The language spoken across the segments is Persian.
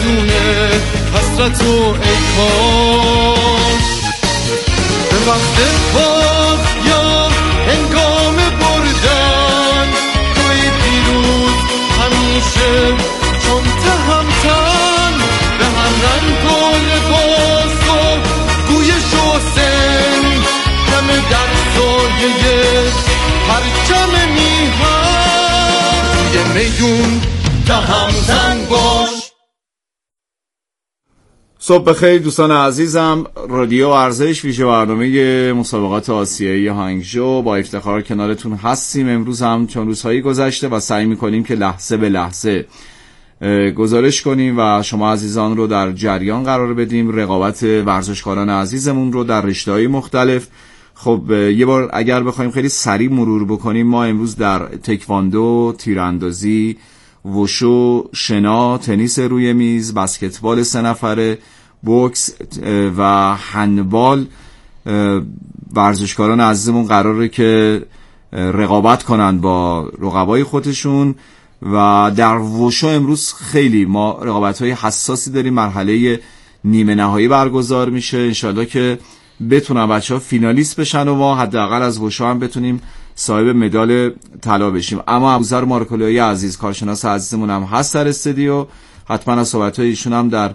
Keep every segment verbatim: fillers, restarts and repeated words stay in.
بدونه حسرت و ای کاش به وقت باخت یا هنگام بردن توی پیروز همیشه چون تهمتن به هر رنگ و لباس و گویش و سن دم در سایه پرچم میهن یه میدون تهمتن باش. صبح بخیر دوستان عزیزم، رادیو ارزش ویژه برنامه مسابقات آسیایی هانگژو با افتخار کنارتون هستیم. امروز هم چون روزهایی گذشته و سعی میکنیم که لحظه به لحظه گزارش کنیم و شما عزیزان رو در جریان قرار بدیم، رقابت ورزشکاران عزیزمون رو در رشته‌های مختلف. خب یه بار اگر بخوایم خیلی سریع مرور بکنیم، ما امروز در تکواندو، تیراندازی، وشو، شنا، تنیس روی میز، بسکتبال سه نفره، بوکس و هندبال ورزشکاران عزیزمون قراره که رقابت کنن با رقبای خودشون. و در وشو امروز خیلی ما رقابت‌های حساسی داریم، مرحله نیمه نهایی برگزار میشه. انشالله که بتونن بچه‌ها فینالیست بشن و ما حداقل از وشو هم بتونیم صاحب مدال طلا بشیم. اما ابوذر مارکولویی عزیز، کارشناس عزیزمون هم هست در استودیو، حتما از صحبت‌های ایشون هم در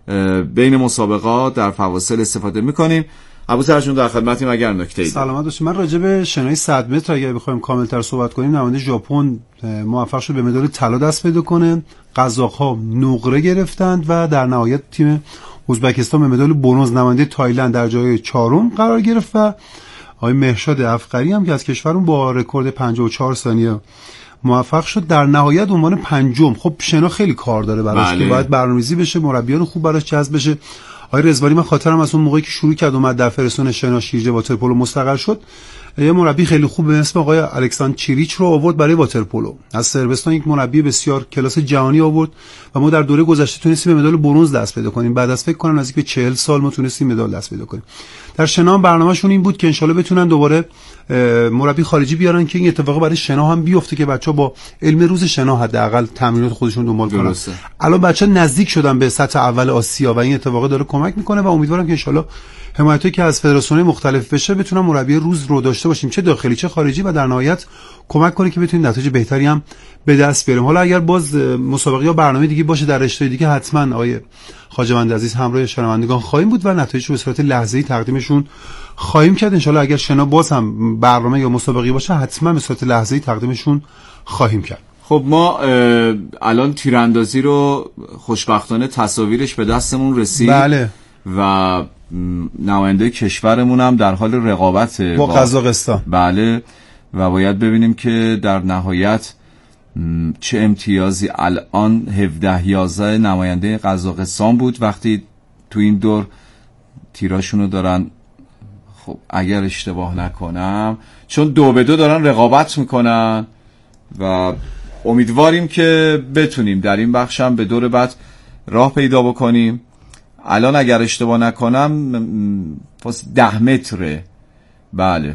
بین مسابقات در فواصل استفاده می‌کنیم. ابوذر جون در خدمتیم، اگر نکته‌ای سلامت باشید. من راجع به شنای صد متر اگه بخوایم کامل‌تر صحبت کنیم، نماینده ژاپن موفق شد به مدال طلا دست پیدا کنه. قزاق‌ها نقره گرفتند و در نهایت تیم ازبکستان به مدال برنز نماینده تایلند در جای چهارم قرار گرفت و آقای مهرشاد افقری هم که از کشورمون با رکورد پنجاه و چهار ثانیه موفق شد در نهایت عنوان پنجم. خب شنا خیلی کار داره براش بله. که باید برنامه‌ریزی بشه، مربیان خوب براش جذب بشه. آقای رضوانی من خاطرم از اون موقعی که شروع کرد اومد در فرستون شنا شیرجه واترپولو مستقر شد، یه مربی خیلی خوب به اسم آقای الکساندر چیریچ رو آورد برای واترپولو. از صربستان یک مربی بسیار کلاس جهانی آورد و ما در دوره گذشته تونستیم به مدال برنز دست پیدا کنیم. بعد از فکر کنم نزدیک به چهل سال ما تونستیم مدال دست پیدا کنیم. در شنا برنامه‌شون این بود که انشالله بتونن دوباره مربی خارجی بیارن که این اتفاق برای شنا هم بیفته که بچه‌ها با علم روز شنا حداقل تمرینات خودشون دنبال کنن. الان بچه‌ها نزدیک شدن به سطح اول آسیا و این اتفاق داره کمک میکنه و امیدوارم که انشالله حمایتی که از فدراسیون‌های مختلف بشه بتونن مربی روز رو داشته باشیم، چه داخلی چه خارجی، و در نهایت کمک کنه که بتونیم نتایج بهتری هم به دست بیاریم. حالا اگر باز مسابقه یا برنامه دیگه باشه در رشته دیگه، حتما آقای خواجه‌مند عزیز همراه شنوندگان خواهیم بود و نتایج رو به صورت لحظه‌ای تقدیمشون خواهیم کرد. ان شاءالله اگر شنا باز هم برنامه یا مسابقه باشه، حتما به صورت لحظه‌ای تقدیمشون خواهیم کرد. خب ما الان تیراندازی رو خوشبختانه تصاویرش به دستمون رسید. بله. و نماینده کشورمون هم در حال رقابت با قزاقستان. بله. و باید ببینیم که در نهایت چه امتیازی. الان هفده یازده نماینده قزاقستان بود وقتی تو این دور تیراشونو دارن. خب اگر اشتباه نکنم چون دو به دو دارن رقابت میکنن و امیدواریم که بتونیم در این بخش هم به دور بعد راه پیدا بکنیم. الان اگر اشتباه نکنم پس ده متره. بله.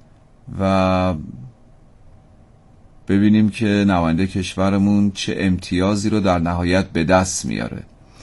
و ببینیم که نماینده کشورمون چه امتیازی رو در نهایت به دست میاره.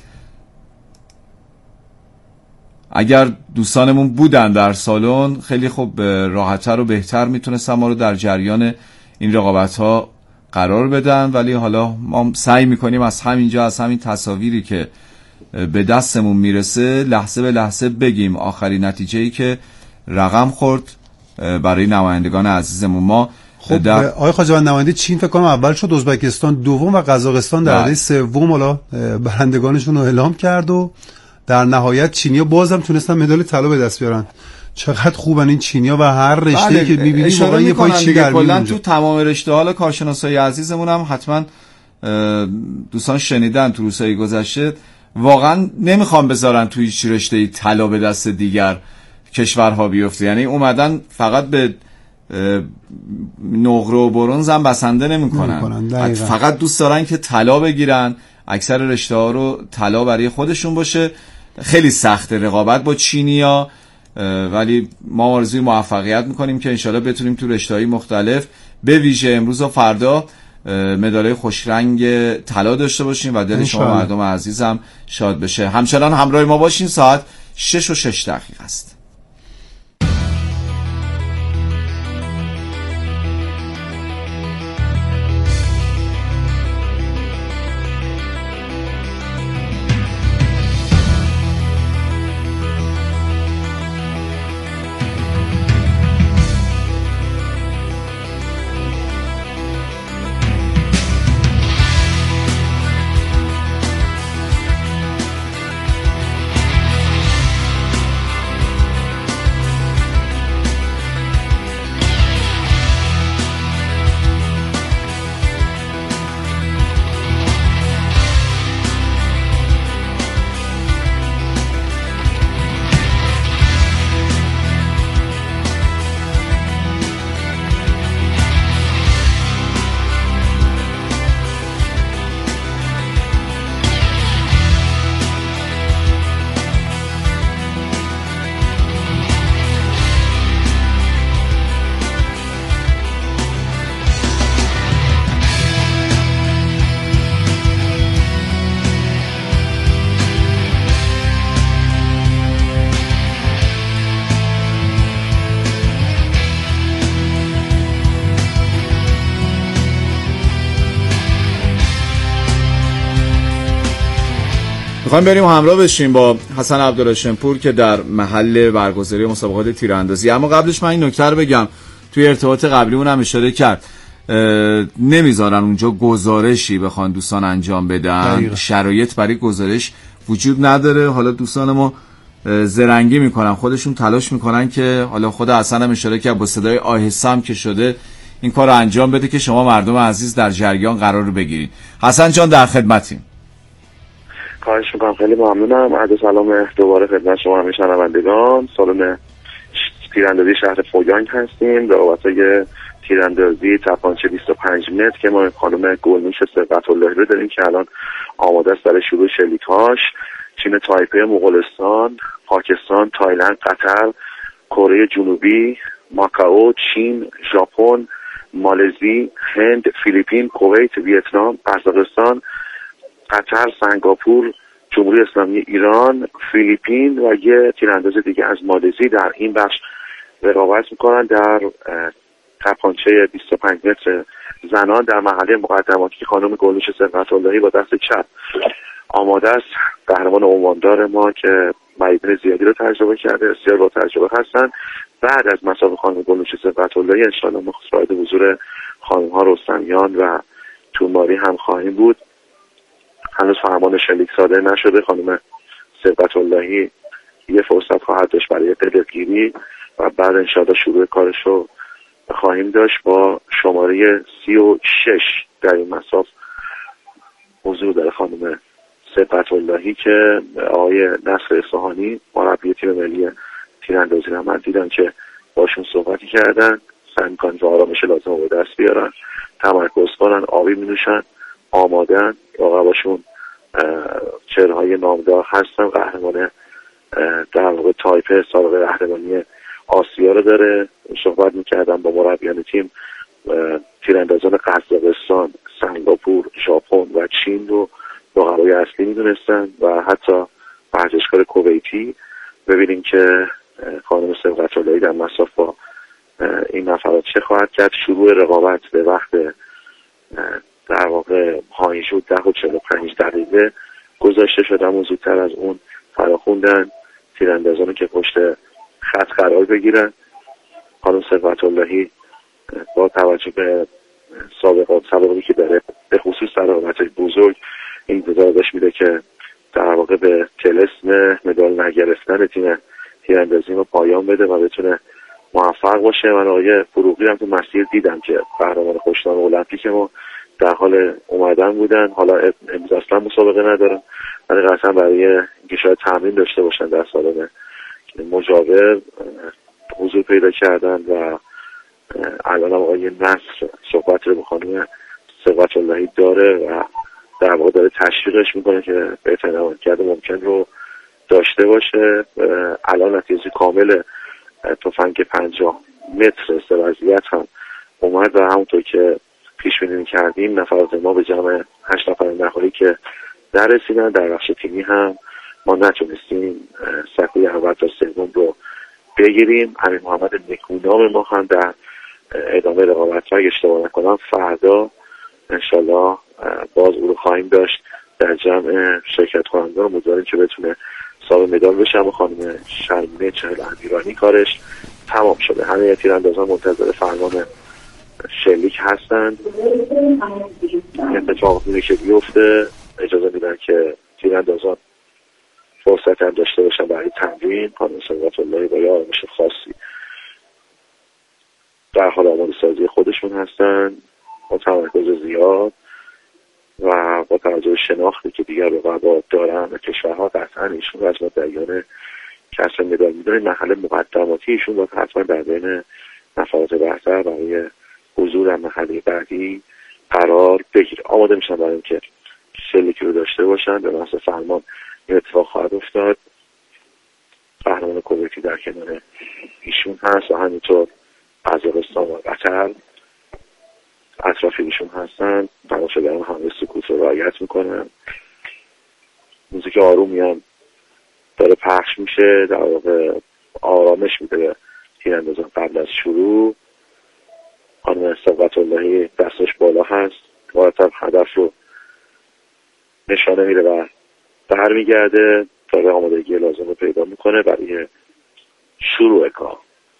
اگر دوستانمون بودن در سالن خیلی خوب راحت‌تر و بهتر میتونستن ما رو در جریان این رقابت ها قرار بدن، ولی حالا ما سعی میکنیم از همینجا، از همین تصاویری که به دستمون میرسه لحظه به لحظه بگیم آخرین نتیجه‌ای که رقم خورد برای نمایندگان عزیزمون. ما خب در... آقای خواجه‌مند نماینده چین فکر کنم اول شد، ازبکستان دوم و قزاقستان در رده سوم حالا برندگانشون رو اعلام کرد و در نهایت چینی‌ها بازم تونستن مدال طلا به دست بیارن. چقدر خوبن این چینی‌ها و هر رشته‌ای بله. که می‌بینی واقعا یه پای چی در میاد. کلاً تو تمام رشته حالا کارشناسای عزیزمون هم حتما دوستان شنیدن تو روزهای گذشته، واقعا نمیخوام بذارن توی هیچ رشته‌ای طلا به دست دیگر کشورها بیفته. یعنی اومدن فقط به نقره و برنز هم بسنده نمی‌کنن، فقط دوست دارن که طلا بگیرن. اکثر رشته‌ها رو طلا برای خودشون باشه. خیلی سخته رقابت با چینی‌ها، ولی ما آرزوی موفقیت میکنیم که انشالله بتونیم تو رشته‌های مختلف به ویژه امروز و فردا مدالای خوش رنگ طلا داشته باشیم و دل شما مردم عزیزم شاد بشه. همچنان همراه ما باشین. ساعت شش و شش دقیقه است. میخوایم بریم همراه بشیم با حسن عبدالهاشمپور که در محل برگزاری مسابقات تیراندازی. اما قبلش من این نکته رو بگم، توی ارتباط قبلیمون هم اشاره کرد، نمیذارن اونجا گزارشی بخوان دوستان انجام بدن. دقیقا. شرایط برای گزارش وجود نداره. حالا دوستان ما زرنگی میکنن، خودشون تلاش میکنن که حالا خود حسن هم اشاره کرد با صدای آهسته هم که شده این کار رو انجام بده که شما مردم عزیز در جریان قرار بگیرید. حسن جان در خدمتیم. خواهش میکنم، خیلی ممنونم. عرض سلام دوباره خدمت شما همه شنوندگان. سالن تیراندازی شهر فویانگ هستیم، رقابت‌های تیراندازی تپانچه بیست و پنج متر که ما خانم گلنوش ثروت‌اللهی رو داریم که الان آماده است برای شروع شلیک‌هاش. چین تایپه، مغولستان، پاکستان، تایلند، قطر، کره جنوبی، ماکائو، چین، ژاپن، مالزی، هند، فیلیپین، کویت، ویتنام، قزاقستان، قطر، سنگاپور، جمهوری اسلامی ایران، فیلیپین و یه تیرانداز دیگه از مالزی در این بخش رقابت میکنن در تپانچه بیست و پنج متر زنان در مرحله مقدماتی که خانم گلنوش ثروت‌اللهی با دست چپ آماده است. قهرمان عنواندار ما که میدان زیادی رو تجربه کرده، بسیار با تجربه هستن. بعد از مسابقه خانم گلنوش ثروت‌اللهی ان شاءالله ما شاهد حضور خانم‌ها رستمیان و توماری هم خواهیم بود. هنوز فرمان شلیک صادر نشده. خانم ثروت‌اللهی یه فرصت خواهد داشت برای قلب‌گیری و بعد انشاءالله شروع کارش رو خواهیم داشت. با شماره سی و شش در این مسابقه حضور داره خانم ثروت‌اللهی که آقای نصر اصفهانی مربی تیم ملی تیراندازی رو من دیدم که باشون صحبتی کردن، سعی می‌کنن که آرامش لازم رو به دست بیارن، تمرکز کنن، آبی می‌نوشن، آمادن. رقباشون چهره‌های نامدار هستن. قهرمان در واقع تایپه سابقه قهرمانی آسیا رو داره. صحبت می‌کردم با مربیان تیم، تیراندازان قزاقستان، سنگاپور، ژاپن و چین رو رقبای اصلی می‌دونستن و حتی ورزشکار کویتی. ببینیم که خانم ثروت‌اللهی در مسابقه با این نفرات چه خواهد کرد. شروع رقابت به وقت در واقع هایجو ده و چهل و پنج دقیقه گذاشته شده، اما زودتر از اون فراخوندن تیراندازان که پشت خط قرار بگیرن. خانم ثروت‌اللهی با توجه به سابقات سابقی که داره به خصوص در رقابت‌های بزرگ این گزارش میده که در واقع به طلسم مدال نگرفتن تیم تیراندازی رو پایان بده و بتونه موفق باشه. من آقای فروغی هم تو مسیر دیدم که قهرمان خوشنام المپیک ما در حال اومدن بودن. حالا امروز اصلا مسابقه ندارن ولی قطعا برای اینکه شاید تمرین داشته باشن در سالن مجاور حضور پیدا کردن و الان آقای نصر صحبت رو به خانم ثروت‌اللهی داره و در واقع داره تشویقش میکنه که بهترین عملکرد ممکن رو داشته باشه. الان نتیجه کامل تفنگ پنجاه متر سه وضعیت هم اومد و همونطور که پیش بینی کردیم نفرات ما به جمع هشت نفر نهایی که در رسیدن. در بخش تیمی هم ما نتونستیم سکوی اول تا سوم رو بگیریم. امیر محمد نکونام ما هم در ادامه رقابت ها اشتباه نکنم فردا انشالله باز او رو خواهیم داشت در جمع شرکت کنندگان. امیدواریم که بتونه صاحب مدال بشه. و خانم شرمینه چهل امیرانی کارش تمام شده. همه تیراندازان منتظر فرمان شلیک هستند. اتفاق میره که بیفته اجازه میدن که تیراندازان فرصت هم داشته باشن برای تمرین. خانم ثروت اللهی با یه آرامش خاصی در حال آماده سازی خودشون هستن با تمرکز زیاد و با توجه به شناختی که دیگر رقبا دارن و کشورها قطعا ایشون از مدعیان کسب مدال میدونن. محل مقدماتی ایشون با حتما در بین نفرات برتر برای حضور در مرحله بعدی قرار بگیره. آماده میشن برای اینکه شلیکی رو داشته باشن. به محض فرمان این اتفاق خواهد افتاد. قهرمان کویتی در کنار ایشون هست و همینطور قزاقستان و قطر اطراف ایشون هستن. تماشاگران همه سکوت رو رعایت میکنن. موزیک آرومی هم داره پخش میشه، در واقع آرامش میده به تیراندازان قبل از شروع. خانم ثروت اللهی دستش بالا هست، مرتب هدف رو نشانه میده و برمیگرده تا آمادگی لازم رو پیدا میکنه برای شروع کار.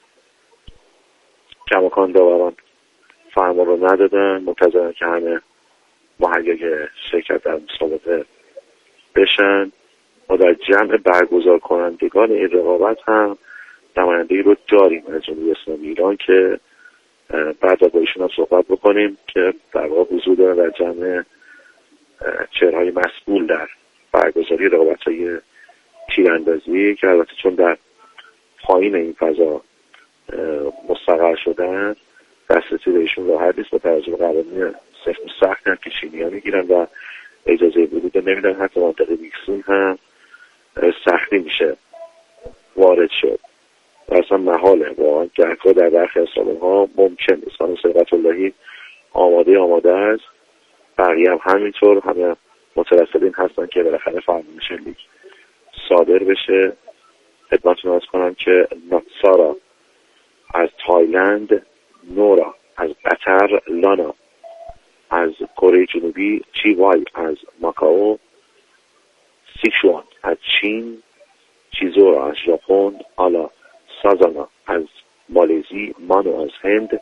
کماکان داوران فرمان رو ندادن، منتظرن که همه مهیای شرکت در مسابقه بشن. ما در جمع برگزار کنندگان این رقابت هم نمایندگی رو داریم از جمهوری اسلامی ایران که بعد با ایشون هم صحبت بکنیم که در واقع حضور دارن در جمع چهرهای مسئول در برگزاری رقابت‌های تیراندازی که البته چون در پایین این فضا مستقر شدن دسترسی به ایشون راحت نیست. با توجه به قوانین سفت و سخت هم که چینی‌ها میگیرن و اجازه ورود نمیدن. حتی منطقه ویکسون هم سختی میشه وارد شد و اصلا محاله واقعا گهگاه در برخی از سالن‌ها ممکن نیست. خانم ثروت اللهی آماده آماده است، بقیه هم همینطور. همه مترصدین هستن که بالاخره فرمان شلیک صادر بشه. خدمتتون عرض کنم که ناتسارا از تایلند، نورا از قطر، لانا از کره جنوبی، چی وای از ماکائو، سیچوان از چین، چیزورا از ژاپن، آلا سازانا از مالزی، مانو از هند،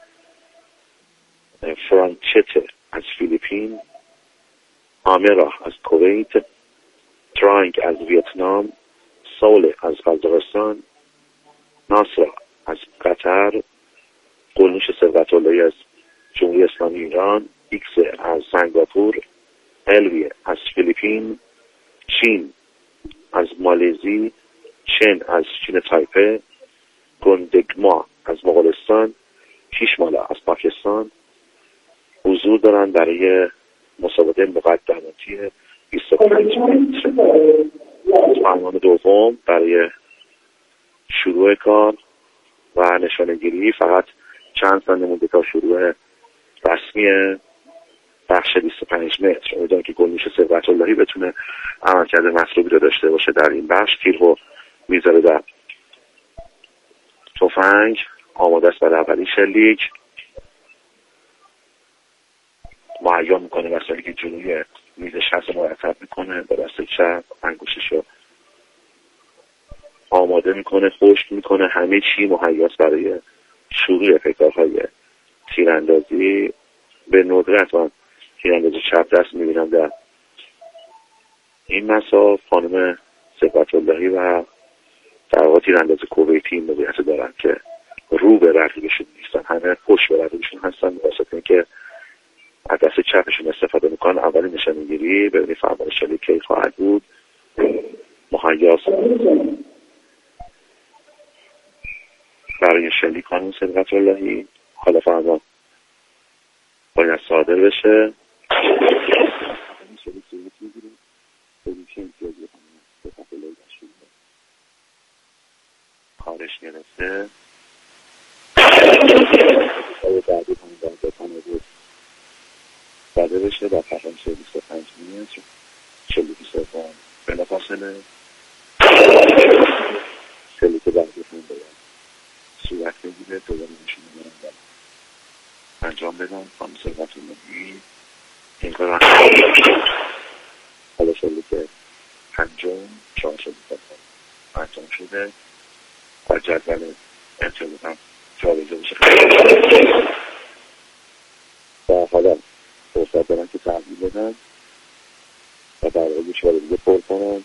فرانچته از فیلیپین، آمرا از کویت، ترانگ از ویتنام، سول از قزاقستان، ناصرا از قطر، قلنوش ثروت اللهی از جمهوری اسلامی ایران، ایکس از سنگاپور، الوی از فیلیپین، چین از مالزی، چن از چین تایپه، گندگما از مغولستان، کیشمالا از پاکستان حضور دارن برای مسابقه مقدماتی بیست و پنج متر. فرمان دوم برای شروع کار و نشانه‌گیری فقط چند ثانیه مونده تا شروع رسمی بخش بیست و پنج متر. امیدوارم که گلنوش ثروت اللهی بتونه عملکرد مطلوبی رو داشته باشه در این بخش. تیر رو میذاره در تفنگ، آماده است برای اولین شلیک. مهیا میکنه وسایلی که جلوی میزش هست مرتب میکنه، با دست چپ انگشتش رو آماده میکنه، خشک میکنه. همه چی مهیاست برای شروع پیکارهای تیراندازی. به ندرت من تیراندازی چپ دست میبینم در این مساف. خانم ثروت اللهی و در واقع تیرانداز کویتی این موقعیت دارن که رو به رقیبشون نیستن، همه پشت به رقیبشون هستن. واسه اینکه از دست چپشون استفاده میکنن. اولین نشانه‌گیری ببینید فرمان شلیک کی خواهد بود. مهیاست برای شلیک خانم ثروت اللهی. حالا فرمان باید صادر بشه. کارش گرفته بعدی همین دردتانه بود زده بشه در تپانچه بیست و پنج متر شلیک سوم بلافاصله شلیک بعدی هم باید صورت بگیره. دوباره نشون میدارم و انجام بدم. خانم ثروت اللهی این کار حالا شلیک پنجم چهار شلیک انجام شده و جدول امتیاز هم جابجا بشه و حالا فرصت دارن که تحویل بدن و در واقع یک بار دیگه پر کنن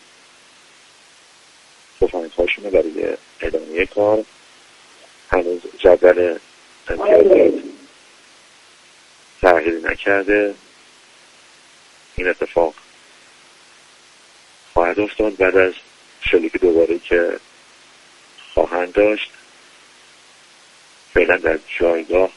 تفنگ هاشونه برای ادامه کار. هنوز جدول امتیازات تغییری نکرده. این اتفاق خواهد افتاد بعد از شلیک دوباره که خواهند داشت. فعلا در جایگاه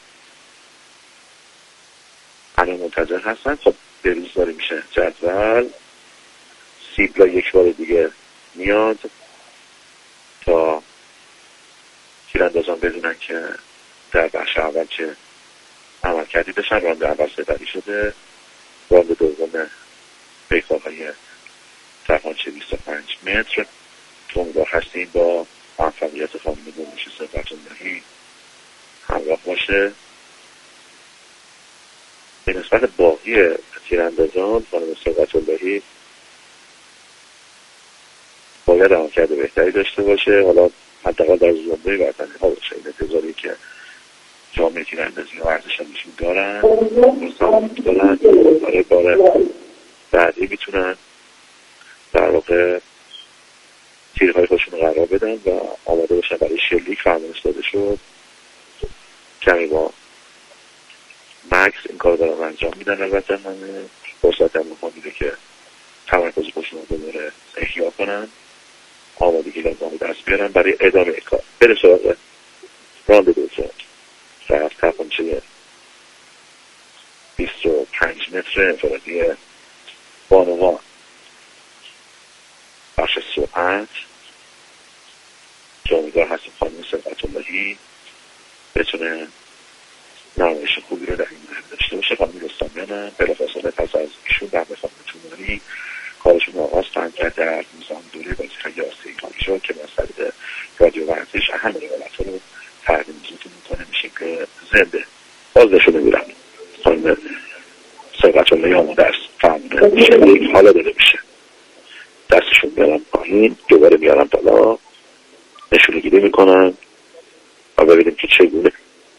الان منتظر هستن. خب بروز داره میشه جدول. سیبلا یک بار دیگه میاد تا تیراندازان بدونن که در بخش اول چه عمل کردی بشن. راند اول سپری شده. راند دوم پیکارهای تپانچه بیست و پنج متر. امیدوار هستیم با موفقیت خانم دانش ثروت اللهی همراه باشه. به نسبت باقی تیراندازان خانم ثروت اللهی باید عملکرد بهتری داشته باشه. حالا حداقل در زمره برتری ها باشه. این انتظاری که جامعه تیراندازی و ورزش نشون دارن دارن برای بار بعدی میتونن در واقع تیرهای خودشون قرار بدن و آماده باشن برای شلیک. فرمایش داده شد کمی با مکس این کار دارن انجام میدن. البته همه فرصت هم میده که تمرکز خودشون رو دوباره احیا کنن، آمادگی لازم دست بیارن برای ادامه کار. بره سراغ راند دوم در تپانچه بیست و پنج متر انفرادی بانوان بخش سرعت. که امیدوار هستیم خانم ثروت اللهی بتونه نمایش خوبی رو در این مورد داشته باشه. خانم رستمیان هم بلافاصله پس از ایشون در خانم توناری کارشون آغاز خواهند کرد در نظام دوره بازی‌های آسیایی شد که مسئله رادیو ورزش اهم روایت‌ها رو تقدیم حضورتون می‌کنه. میشیم که زنده باز نشون می‌گیرم خانم ثروت اللهی آماده است. فهمیده شلیک حالا داده میشه. دستشون میارم پایین دوباره میارم بالا نشونه گیری میکنن و ببینیم که چگونه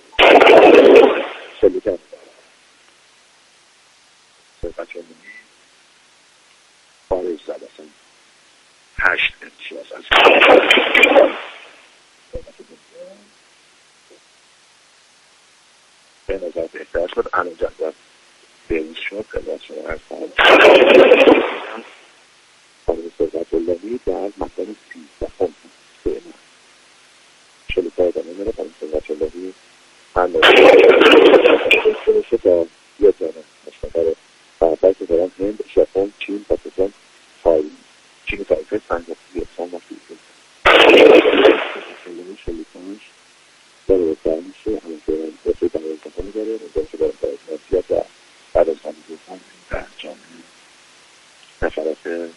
شلیک هم ثروت اللهی خارج زد. اصلا هشت امتیاز از به نظر بهتر شد. الان جدول بروز شد. خدمت شما عرض کنم خانم ثروت اللهی در مکان سیزدهم فعلا شلیک ها ادامه میره. خانم ثروت اللهی اندازه شد تا یه جانه مشتقر فرصت که دارن هند، ژاپن، چین، پاکستان، تایلند. چین و تایلند سنگاپور، ویتنام و فیلیپین. شلیکانش داره بهتر میشه. همون که رفته دوازدهمی داره اونجا که داره باید مافیات و بعد از همون دوستان در جامعه نفرات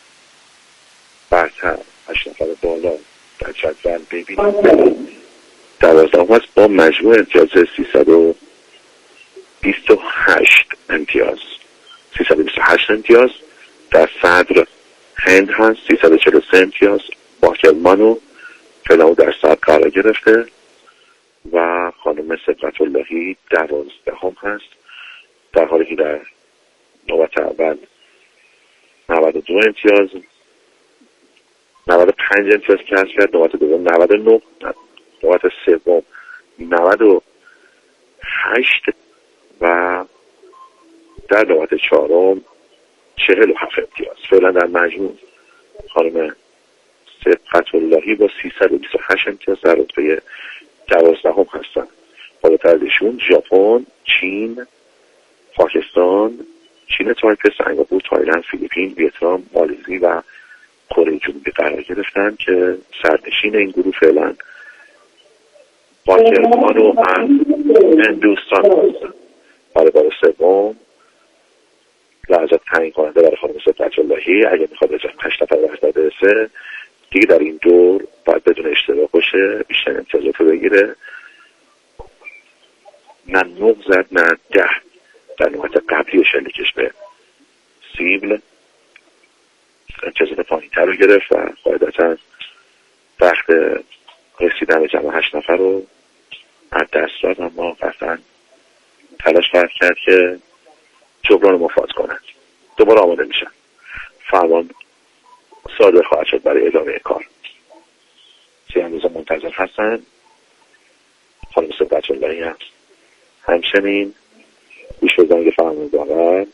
برتر هشت نفر بالا در جدول ببینیم. دوازدهم هست با مجموع امتیاز سیصد و بیست و هشت امتیاز. سیصد و بیست و هشت امتیاز. در صدر هند هست سیصد و چهل و سه امتیاز. باکرمانو فعلا در صدر قرار گرفته و خانم ثروت اللهی دوازدهم هست در حالی که در نوبت اول نود و دو امتیاز نود و پنج امتیاز کسب کرد. نوبت دوم نود و نه، نوبت سوم نود و هشت و در نوبت چهارم چهل و هفت امتیاز. فعلا در مجموع خانم ثروت اللهی با سیصد و بیست و هشت امتیاز در رتبه دوازدهم هستند. بالاتر از ایشون ژاپن، چین، پاکستان، چین تایپه، سنگاپور، تایلند، فیلیپین، ویتنام، مالزی و کره جنوبی قرار گرفتن که سرنشین این گروه فعلا باکرمان و هندوستان هستند. برای بار سوم لحظات تعیین کننده برای خانم صدقت اللهی. اگه میخواد به جمع هشت نفر وحدت برسه دیگه در این دور باید بدون اشتباه باشه، بیشتر امتیازات رو بگیره. نه نه زد نه ده در نوبت قبلی شلیکش به سیبل امتیازات پایین تر رو گرفت و قاعدتا وقت رسیدن به جمع هشت نفر رو از دست داد، اما قطعا تلاش خواهد کرد که جبران مفاد کنند. دوباره آماده میشن، فرمان صادر خواهد شد برای ادامه کار. تیراندازان منتظر هستن. خانم صدقت اللهی هم همچنین گوش به زنگ فرمان دارد.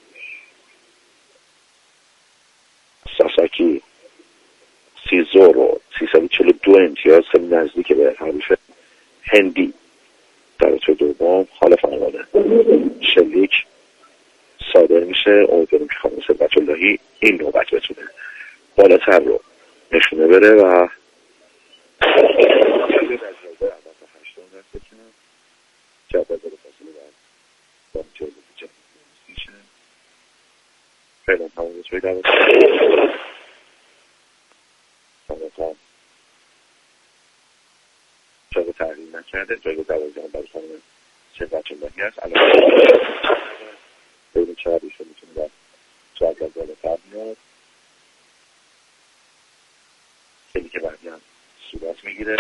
ساساکی سیزورو سیصد و چهل و دو امتیاز، خیلی نزدیک به حریف هندی در رتبه دوم. حال فرمانه شلیک صادر میشه. امیدواریم که خانم صدقت اللهی این نوبت بتونه بالاتر رو نشونه بره و فعلا همون رتبه دوازده جایگاه تغییر نکرده. جایگاه دوازده برای خانم صدقت اللهی هست. الان بین چهار ایشون میتونه در جایگاه بالاتر میاد. خیلی که بعدی هم صورت میگیره.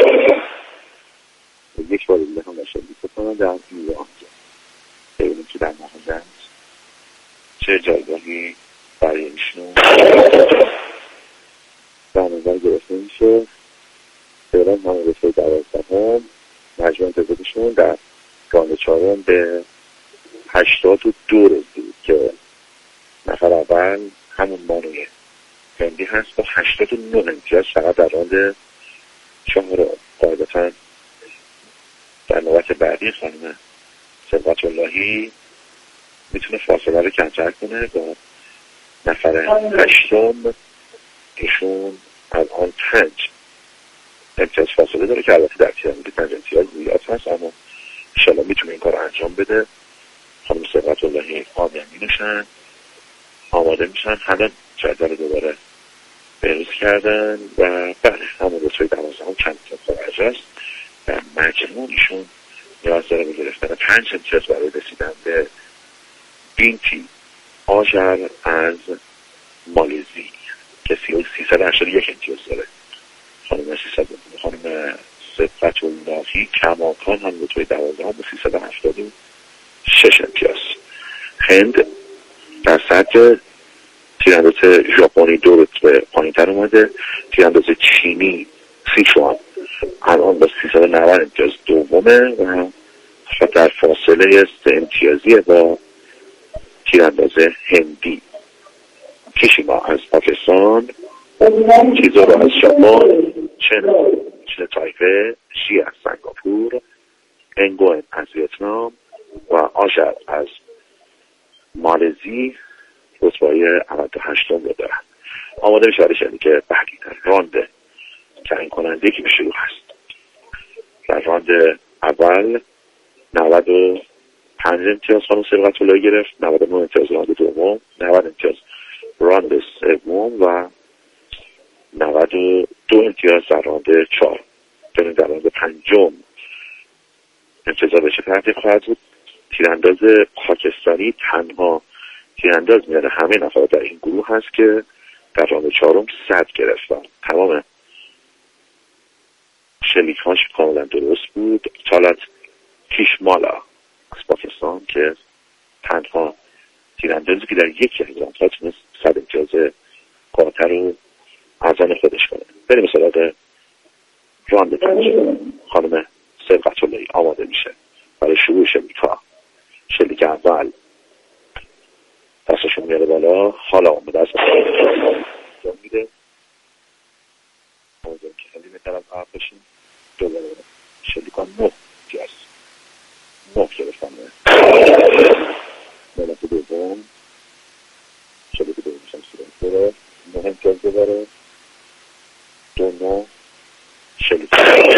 یک بار دیگه هم بشه بیست کنم در این راه ببینیم که در نهایت چه جایگاهی برای ایشون در نظر گرفته میشه. فعلا همون رتبه دوازده هم مجموع امتیازاتشون در راند چهارم به هشتاد و دو رسید که نفر اول همون مانوی هندی هست با هشتاد و نه امتیاز فقط در راند چهارم. قاعدتا در نوبت بعدی خانم صدقت اللهی میتونه فاصله رو کمتر کنه با نفر هشتم. ایشون الان پنج امتیاز فاصله داره که البته در تیراندازی پنج امتیاز زیاد هست، اما انشالله میتونه این کار رو انجام بده. خانم صدقت اللهی آبی می‌نوشن، آماده میشن. همه جدول دوباره بروز کردن و بله همون رتبه دوازده هم چند امتیاز خارج است. در مجموع ایشون نیاز داره به گرفتن پنج امتیاز برای رسیدن به بینتی آژر از مالزی که سیصد و هشتاد و یک امتیاز داره. خانم سیصد خانم صدقت اللهی کماکان هم رتبه دوازده هم به سیصد و هفتاد و شش امتیاز. هند در سطح تیرانداز ژاپنی دو رتبه پایین‌تر اومده. تیرانداز چینی سیچوان الان با سیصد و نود امتیاز دومه و در فاصله سه امتیازی با تیرانداز هندی. کیشیما از پاکستان، چیزورو از ژاپن، چن چن تایپه، شی از سنگاپور، انگوئن از ویتنام و آژر از مالزی رتبه‌های نود و هشت رو دارن. آماده میشه برای شدی که بعدی در راند تعیین کننده که به شروع هست. در راند اول نود و پنج امتیاز خانم صدقت اللهی گرفت، نود و نه امتیاز راند دوم، نود امتیاز راند سوم و نود و دو امتیاز در راند چهار. در در راند پنجم امتیازات بشه تحقیق خواهد بود. تیرانداز پاکستانی تنها تیرانداز میان همه نفرات در این گروه هست که در راند چهارم صد گرفتن. تمام شلیک هاش کاملا درست بود. تالت کیشمالا از پاکستان که تنها تیراندازی که در یکی از راندها تونست صد امتیاز قاطع رو از آن خودش کنه. بریم سراغ راند پنج. خانم صدقت اللهی آماده میشه برای شروع شلیک ها. شلیک اول دستشون میاره بالا، حالا آمده است انجام میده. آمده که خیلی میترم عرب بشیم. دوباره شلیک ها نه جاست نه گرفتن ملت دوم. شلیک دوم میشم سیرم داره نه امتیاز داره دو نه شلیک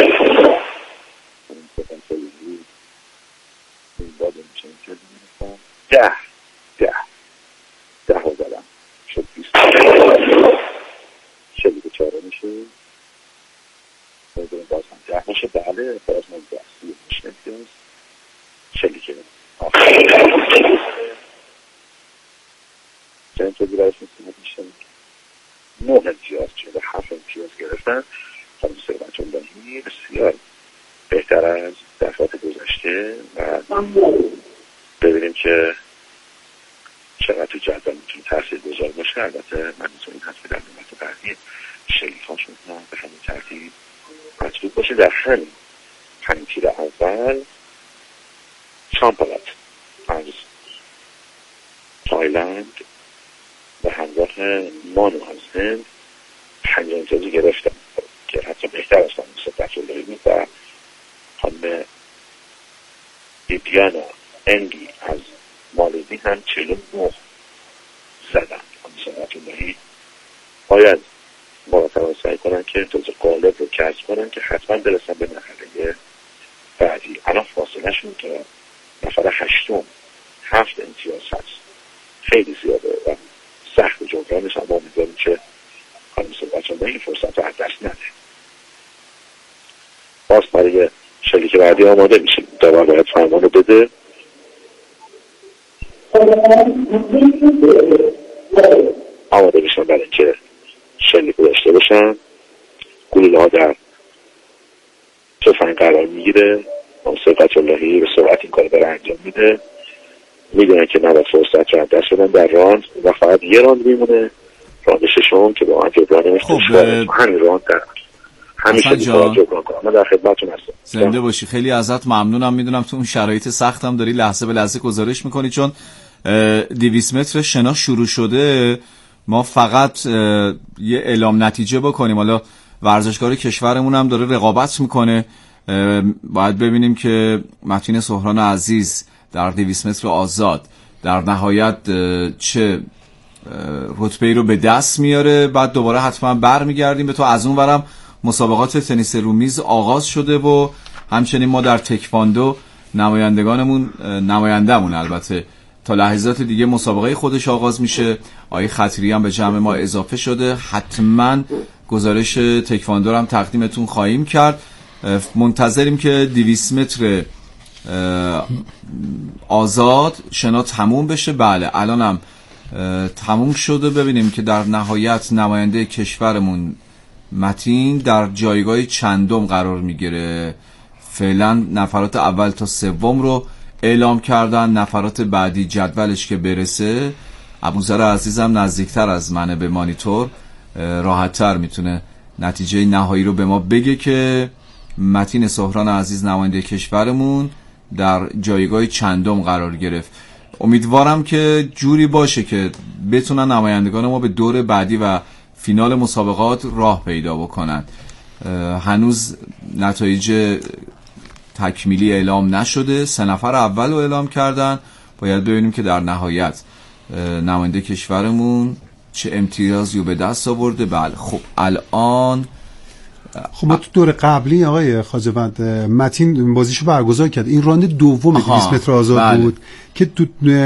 این سفن سلیزی این باده میشه امتیاز میرسن ده ده هفت امتیازی براشون صورت میشه، نه امتیاز شده، هفت امتیاز گرفتن. خانم ثروت اللهی بسیار بهتر از دفعات گذشته و ببینیم که چقدر تو جدول میتونه تاثیر گذار باشه. البته من این هست که در نوبت بعدی شیلیک هاشون هم به همین ترتیب مطلوب باشه. در همین همین تیر اول چامپلات از تایلند به همراه مانو از هند پنج امتیازی گرفتن که حتی بهتر از خانم ثروت اللهی بود و خانم بیبیانا انگی از مالزی هم چهل و نه زدن. خانم ثروت اللهی باید مرتبا سعی کنن که دوز غالب رو کسب کنن که حتما برسن به مرحله بعدی. الان فاصله شون که نفر هشتم هفت امتیاز هست، خیلی زیاده و سخت جبرانش، اما امیدواریم که خانم ثروت اللهی این فرصت رو از دست نده. باز برای شلیک بعدی آماده میشیم. داور باید فرمان رو بده. آماده میشن برای اینکه شلیک رو داشته باشن. گلوله ها در تفنگ قرار میگیره. ثروت اللهی به سرعت این کار برای انجام میده. میدونن که نباید فرصت رو از دست بدن در راند و فقط یه راند میمونه، راند ششم که با من جبران خب همین راند در همیشه جبران کنم. من در خدمتتون هستم. زنده باشی. خیلی ازت ممنونم. میدونم تو اون شرایط سختم داری لحظه به لحظه گزارش میکنی، چون دویست متر شنا شروع شده. ما فقط یه اعلام نتیجه بکنیم. حالا ورزشکار کشورمون هم داره رقابت میکنه. باید ببینیم که متین سهران عزیز در دویست متر آزاد در نهایت چه رتبه‌ای رو به دست میاره. بعد دوباره حتما برمیگردیم به تو. از اون ورم مسابقات تنیس رومیز آغاز شده و همچنین ما در تکواندو نمایندگانمون نمایندهمون البته تا لحظات دیگه مسابقه خودش آغاز میشه. آقای خطیری هم به جمع ما اضافه شده. حتما گزارش تکواندو هم تقدیمتون خواهیم کرد. منتظریم که دویست متر آزاد شنا تموم بشه. بله الان هم تموم شده. ببینیم که در نهایت نماینده کشورمون متین در جایگاه چندم قرار میگیره. فعلا نفرات اول تا سوم رو اعلام کردن. نفرات بعدی جدولش که برسه، ابوذر عزیزم نزدیکتر از منه به مانیتور، راحت‌تر میتونه نتیجه نهایی رو به ما بگه که متین سهران عزیز نماینده کشورمون در جایگاه چندم قرار گرفت. امیدوارم که جوری باشه که بتونن نمایندگان ما به دور بعدی و فینال مسابقات راه پیدا بکنن. هنوز نتایج تکمیلی اعلام نشده. سه نفر اول رو اعلام کردن. باید ببینیم که در نهایت نماینده کشورمون چه امتیازی رو به دست آورده. بله خب الان خب ما تو دور قبلی آقای خواجه‌بند متین بازیشو برگزار کرد. این راند دوم دویست متر آزاد بله. بود که تو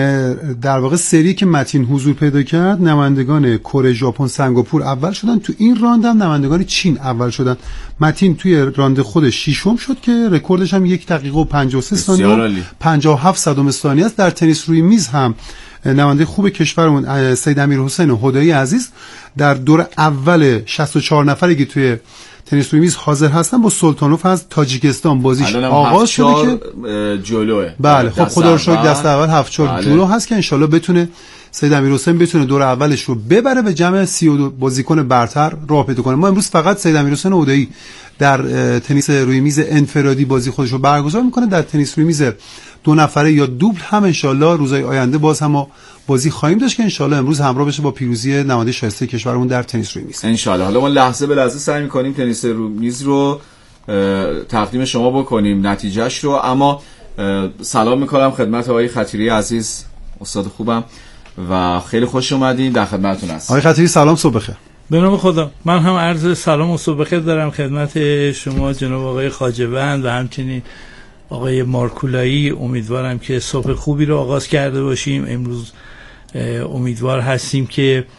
در واقع سری که متین حضور پیدا کرد نمایندگان کره، ژاپن، سنگاپور اول شدن. تو این راند هم نمایندگان چین اول شدن. متین توی راند خودش ششم شد که رکوردش هم یک دقیقه و پنجاه و سه ثانیه و پنجاه و هفت صدم ثانیه است. در تنیس روی میز هم نماینده خوب کشورمون سید امیرحسین هدایی عزیز در دور اول شصت و چهار نفری که توی تنیس روی میز حاضر هستن با سلطانوف از تاجیکستان بازیش آغاز شده که جلوه. بله خب خدا رو شکر دست اول هفت چهار بله. جلو هست که انشالله بتونه سید امیرحسین بتونه دور اولش رو ببره به جمع سی و دو بازیکن برتر راه پیدا کنه. ما امروز فقط سید امیرحسین هدایی در تنیس روی میز انفرادی بازی خودش رو برگزار میکنه. در تنیس روی میز دو نفره یا دوبل هم انشالله روزهای آینده باز هم ما بازی خواهیم داشت که انشالله امروز همراه بشه با پیروزی نماینده شایسته کشورمون در تنیس روی میز انشالله. حالا ما لحظه به لحظه سعی می‌کنیم تنیس روی میز رو تقدیم شما بکنیم نتیجهش رو. اما سلام می‌کنم خدمت آقای خطیری عزیز، استاد خوبم و خیلی خوش اومدین. در خدمتتون هستم. آقای خطیری سلام، صبح بخیر. به نام خدا. من هم عرض سلام و صبح بخیر دارم خدمت شما جناب آقای خواجه‌بند و همچنین آقای مارکولایی. امیدوارم که صبح خوبی رو آغاز کرده باشیم. امروز امیدوار هستیم که